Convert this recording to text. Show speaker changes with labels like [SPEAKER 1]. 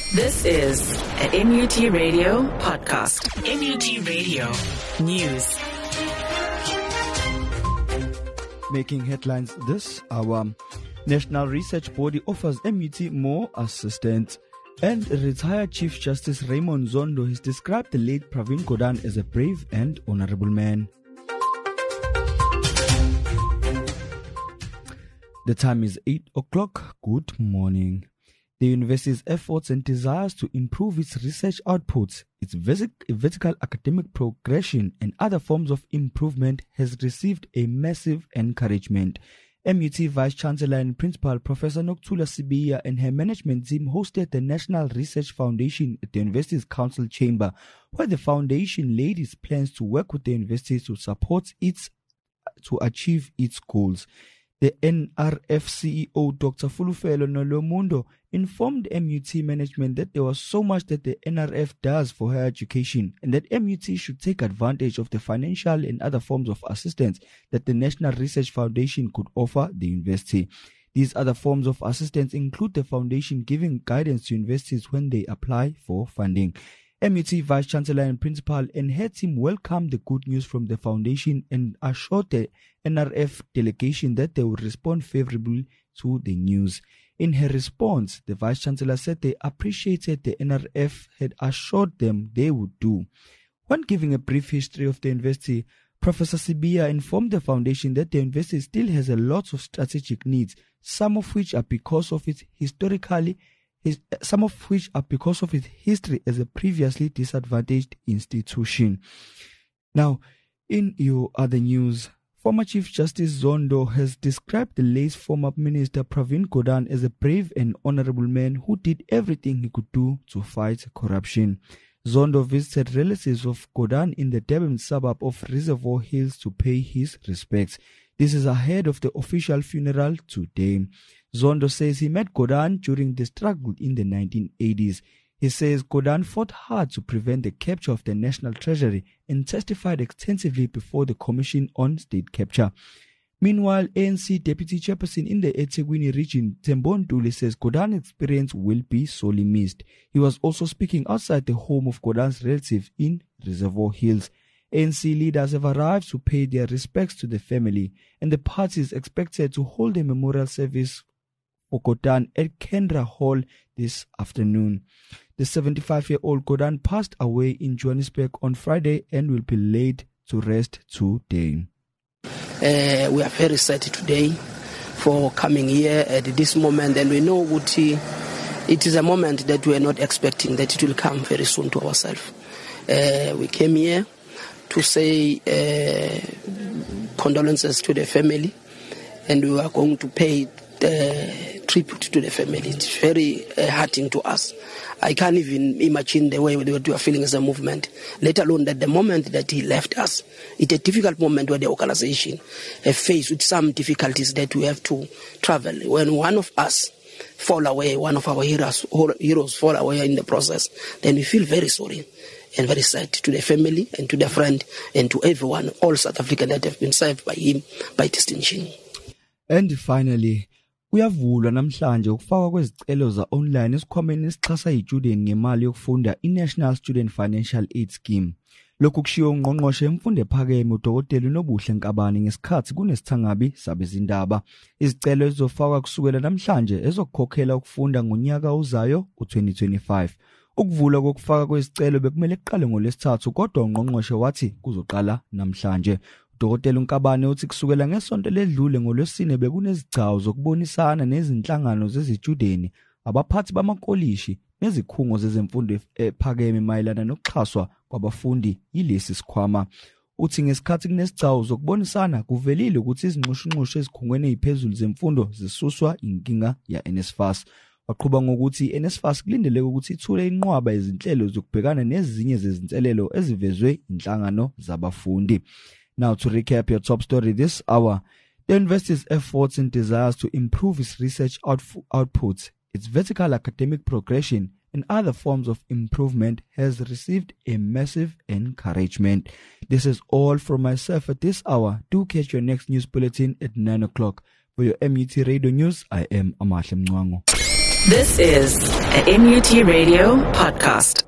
[SPEAKER 1] This is a MUT Radio podcast. MUT Radio News.
[SPEAKER 2] Making headlines this hour. National Research Body offers MUT more assistance. And retired Chief Justice Raymond Zondo has described the late Pravin Gordhan as a brave and honorable man. The time is 8 o'clock. Good morning. The university's efforts and desires to improve its research outputs, its vertical academic progression and other forms of improvement has received a massive encouragement. MUT Vice-Chancellor and Principal Professor Nokuthula Sibiya and her management team hosted the National Research Foundation at the university's council chamber, where the foundation laid its plans to work with the university to support to achieve its goals. The NRF CEO, Dr. Fulufelo Nolomundo, informed MUT management that there was so much that the NRF does for higher education and that MUT should take advantage of the financial and other forms of assistance that the National Research Foundation could offer the university. These other forms of assistance include the foundation giving guidance to universities when they apply for funding. MUT Vice-Chancellor and Principal and her team welcomed the good news from the foundation and assured the NRF delegation that they would respond favorably to the news. In her response, the Vice-Chancellor said they appreciated the NRF had assured them they would do. When giving a brief history of the university, Professor Sibiya informed the foundation that the university still has a lot of strategic needs, some of which are because of its history as a previously disadvantaged institution. Now, in your other news, former Chief Justice Zondo has described the late former Minister Pravin Gordhan as a brave and honorable man who did everything he could do to fight corruption. Zondo visited relatives of Gordhan in the Durban suburb of Reservoir Hills to pay his respects. This is ahead of the official funeral today. Zondo says he met Gordhan during the struggle in the 1980s. He says Gordhan fought hard to prevent the capture of the National Treasury and testified extensively before the Commission on State Capture. Meanwhile, ANC Deputy Chairperson in the eThekwini region, Thembo Ntuli, says Gordhan's experience will be sorely missed. He was also speaking outside the home of Gordhan's relatives in Reservoir Hills. ANC leaders have arrived to pay their respects to the family, and the party is expected to hold a memorial service for Gordhan at Kendra Hall this afternoon. The 75-year-old Gordhan passed away in Johannesburg on Friday and will be laid to rest today.
[SPEAKER 3] We are very sad today for coming here at this moment, and we know it is a moment that we are not expecting that it will come very soon to ourselves. We came here to say condolences to the family, and we are going to pay tribute to the family. It's very hurting to us. I can't even imagine the way we are feeling as a movement, let alone that the moment that he left us. It's a difficult moment where the organization has faced with some difficulties that we have to travel. When one of us fall away, one of our heroes fall away in the process, then we feel very sorry and very sad to the family and to the friend and to everyone, all South Africans that have been served by him by distinction.
[SPEAKER 2] And finally, kuyavulwa namhlanje ukufakwa kwezicelo za online esikhwameni esixhasa i-student ngemali yokufunda i-National Student Financial Aid Scheme. Lokhu kushiwo ungqongqoshe wemfundo ephakeme uDokotela uNobuhle Nkabane ngesikhathi kunesithangabi sabezindaba. Izicelo ezizofakwa kusukela namhlanje ezokukhokhela ukufunda ngonyaka ozayo u-2025. Ukuvulwa kokufaka kwezicelo bekumele kuqale ngoLwesithathu, kodwa ungqongqoshe wathi kuzoqala namhlanje. Dokotela Nkabane uthi kusukela ngesonto ledlule ngoLwesine bekunezigcawu zokubonisana nezinhlangano zezitshudeni, abaphathi bamakolishi nezikhungo zezemfundo ephakeme mayelana nokuxhaswa kwabafundi yilesi sikhwama. Uthi ngesikhathi kunezigcawu zokubonisana kuvelile ukuthi izinxushunxushu ezikhungweni eziphezulu zemfundo zisuswa inkinga ya-NSFAS. Waqhuba ngokuthi i-NSFAS kulindeleke ukuthi ithule inqwaba izinhlelo zokubhekana nezinye zezinselelo ezivezwe inhlangano zabafundi. Now, to recap your top story this hour, the university's efforts and desires to improve its research outputs, its vertical academic progression, and other forms of improvement has received a massive encouragement. This is all from myself at this hour. Do catch your next news bulletin at 9 o'clock. For your MUT Radio News, I am Amahle Mncwango.
[SPEAKER 1] This is a MUT Radio podcast.